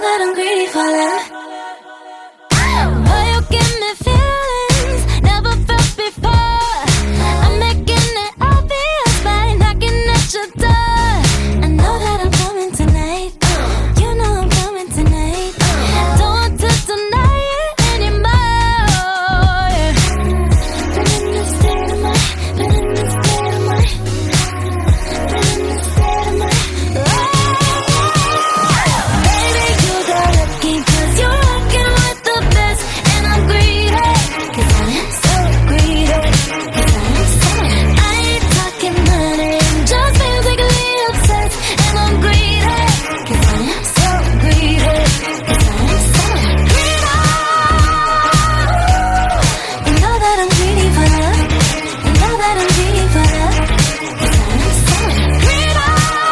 that I'm greedy for love. Boy, you give me feelings never felt before. I'm making it obvious by knocking at your door. I know that I'm coming tonight. You know I'm coming tonight. Don't want to deny it anymore. Been in the state of mind. Been in the state of mind. Been in the state of mind. Baby, you got lucky 'cause you're rocking with the best. And I'm greedy 'cause I'm so greedy. 'Cause I'm so I ain't talking money, I'm just physically obsessed. And I'm greedy 'cause I'm so greedy. 'Cause I'm so greedy. You know that I'm greedy for love. You know that I'm greedy for love. 'Cause I'm so greedy.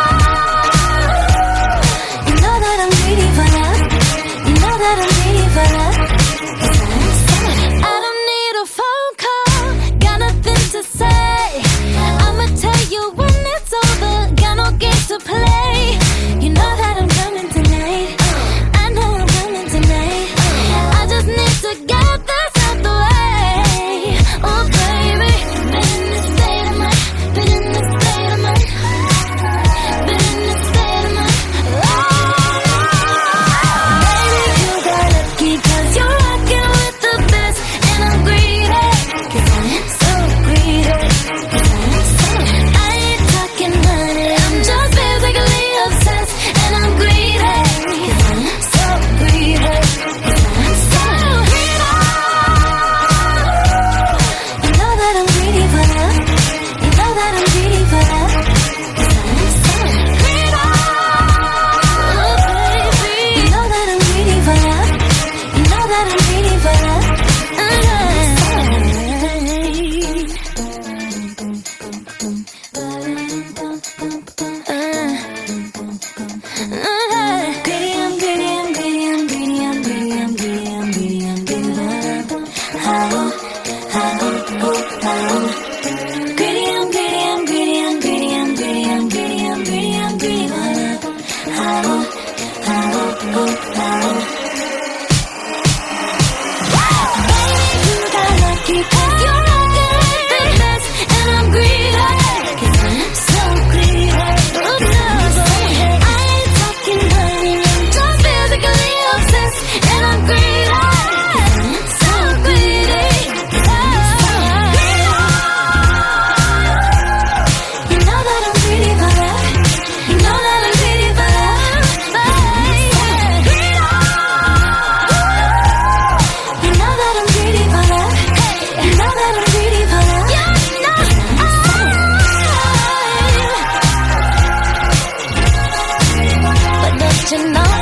You know that I'm greedy for love. You know that I'm greedy for love. 'Cause I'm so I don't need a phone call, got nothing to say. I'ma tell you when it's over, got no games to play. You know that I'm coming tonight. I know I'm coming tonight. I just need to get this out the way. Oh baby, been in the state of mind. Been in the state of mind. Been in the state of mind. Baby, you got lucky 'cause you're rocking with the best. And I'm greedy 'cause I'm so greedy. 'Cause I'm so I ain't talking money, I'm just physically obsessed. And I'm greedy 'cause I'm so greedy. 'Cause I'm so greedy. You know that I'm greedy for love. You know that I'm greedy for love. 'Cause I'm so greedy. Oh baby, you know that I'm greedy for love. You know that I'm greedy for love. Greedy, I'm greedy, I'm greedy, I'm greedy, I'm greedy, I'm greedy, I'm greedy, I'm greedy. Greedy, I'm greedy, I'm greedy, I'm greedy, I'm greedy, I'm greedy, I'm greedy, I'm greedy. Baby, you got lucky 'cause you're rocking with the best. And I'm greedy 'cause I'm so greedy. Oh no, I ain't talking money, I'm just physically obsessed. And I'm greedy 'cause I'm so greedy. 'Cause I'm so greedy. You know that I'm greedy for love. You know that I'm greedy for love. You know that I'm greedy for love. You know that I'm greedy for love. But don't you know